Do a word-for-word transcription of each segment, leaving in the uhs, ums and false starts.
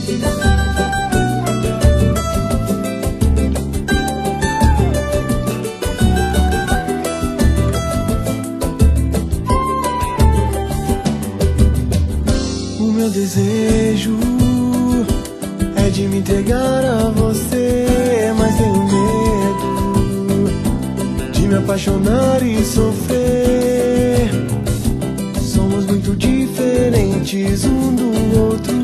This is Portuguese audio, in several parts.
O meu desejo é de me entregar a você, mas tenho medo de me apaixonar e sofrer. Somos muito diferentes um do outro.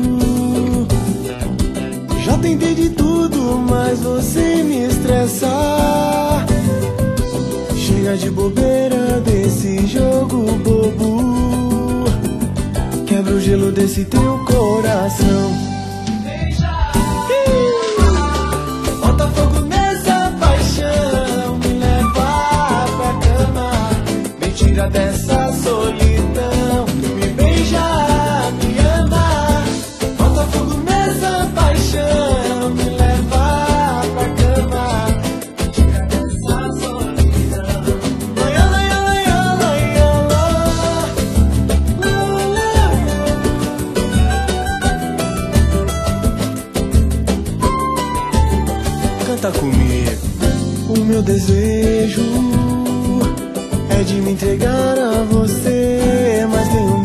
Já tentei de tudo, mas você me estressa. Chega de bobeira desse jogo bobo. Quebra o gelo desse teu coração. Bota fogo nessa paixão, me leva pra cama, me tira dessa solidão, me beija, me ama. Bota fogo nessa paixão, me leva pra cama, me tira dessa solidão. Laia, laia, laia, laia, canta comigo. O meu desejo é de me entregar a você, mas tenho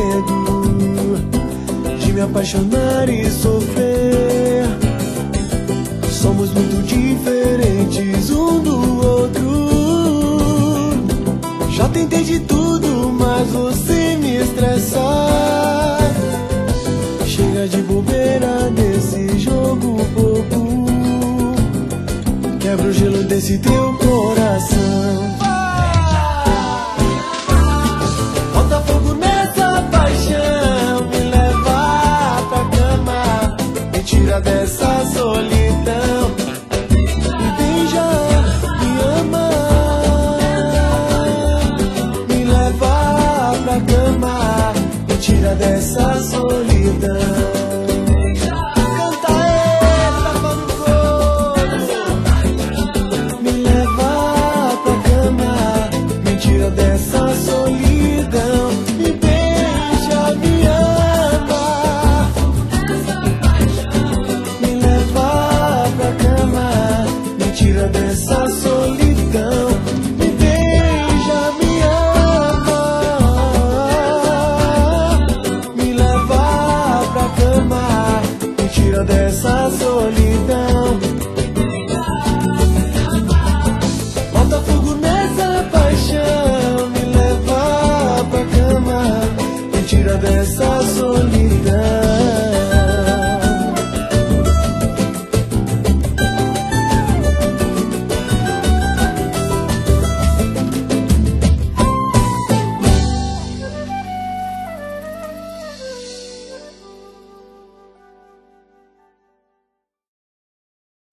medo de me apaixonar e sofrer. Somos muito diferentes um do outro. Já tentei de tudo, mas você me estressa. Chega de bobeira desse jogo bobo. Quebra o gelo desse teu coração. Bota fogo nessa paixão, me leva pra cama, me tira dessa solidão, me beija, me ama, me leva pra cama, me tira dessa solidão.